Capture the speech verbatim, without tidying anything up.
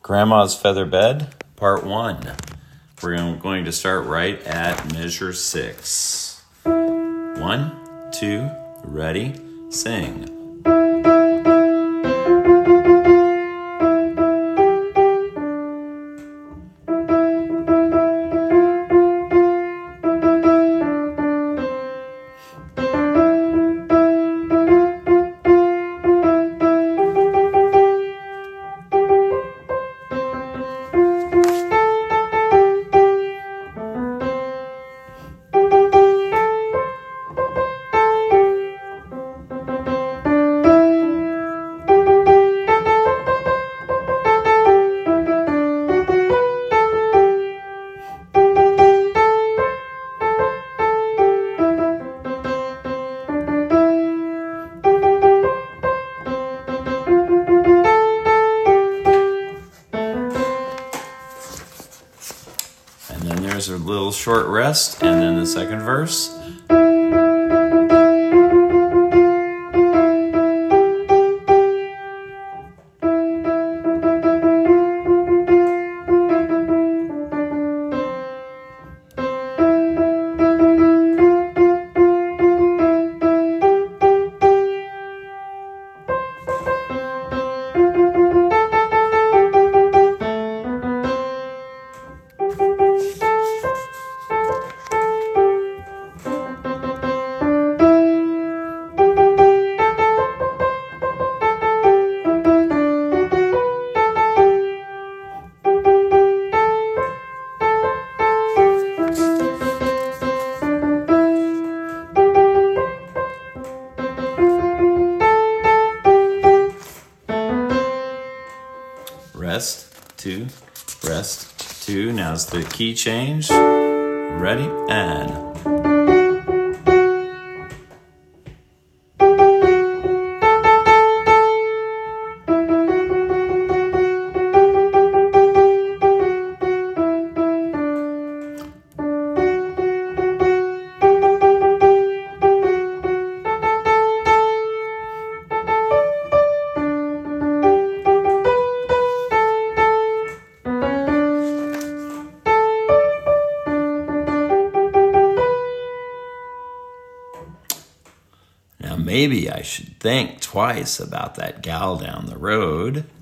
Grandma's Feather Bed, Part one. We're going to start right at measure six. One, two, ready, sing. And then there's a little short rest, and then the second verse. Rest, two, rest, two. Now's the key change. Ready, and... Now, maybe I should think twice about that gal down the road.